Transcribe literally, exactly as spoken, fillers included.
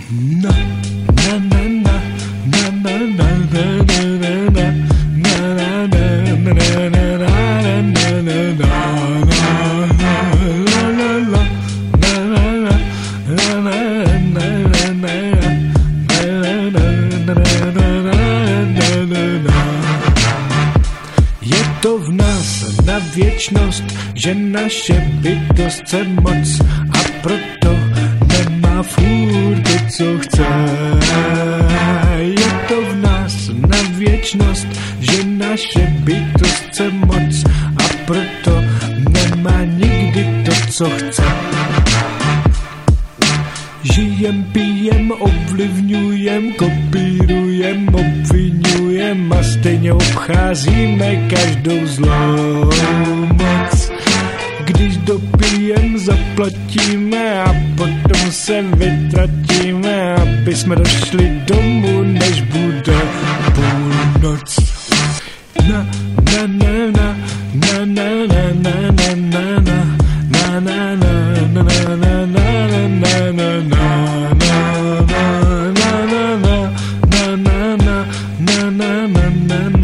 Na, na, na, na, na, na, na, na, na, je to v nás na věčnost, že naše bytost chce moc a proto nemá furt to, co chce. Je to v nás na věčnost, že naše bytost chce moc a proto nemá nikdy to, co chce. Žijem, pijem, ovlivňujem, kopírujem, obvinujem a stejně obcházíme každou zlou moc. Když dopijem, zaplatíme a potom se vytratíme, aby jsme došli domů, než bude půlnoc. Na, na, na, na, na, na, na, na, na, na, na, na, na, na, na, na, na, na, na, na. Na na na na na na na na na na